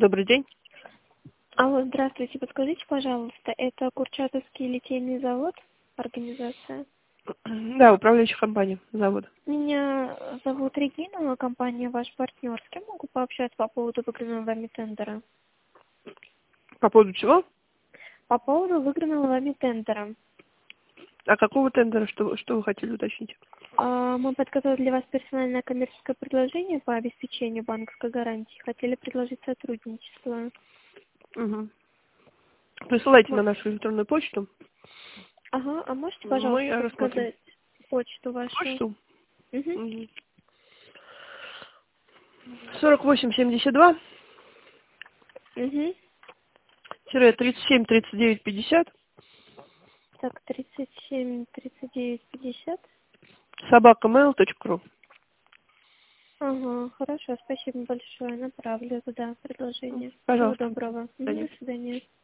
Добрый день. Алло, здравствуйте. Подскажите, пожалуйста, это Курчатовский литейный завод, организация? Да, управляющая компания, завод. Меня зовут Регина, компания «Ваш партнер». С кем могу пообщаться по поводу выигранного вами тендера? По поводу чего? По поводу выигранного вами тендера. А какого тендера? Что вы хотели уточнить? Мы подготовили для вас персональное коммерческое предложение по обеспечению банковской гарантии. Хотели предложить сотрудничество. Угу. Присылайте на Мо- нашу электронную почту. Ага, а можете, Мы пожалуйста, рассмотрим. подсказать почту вашу? Почту. Угу. Угу. 4872 Угу. 37 39 50 Так, 37, 39, 50. собакamail.ru. Ага, хорошо, спасибо большое. Направлю туда предложение. Всего Пожалуйста. доброго. До До свидания. свидания.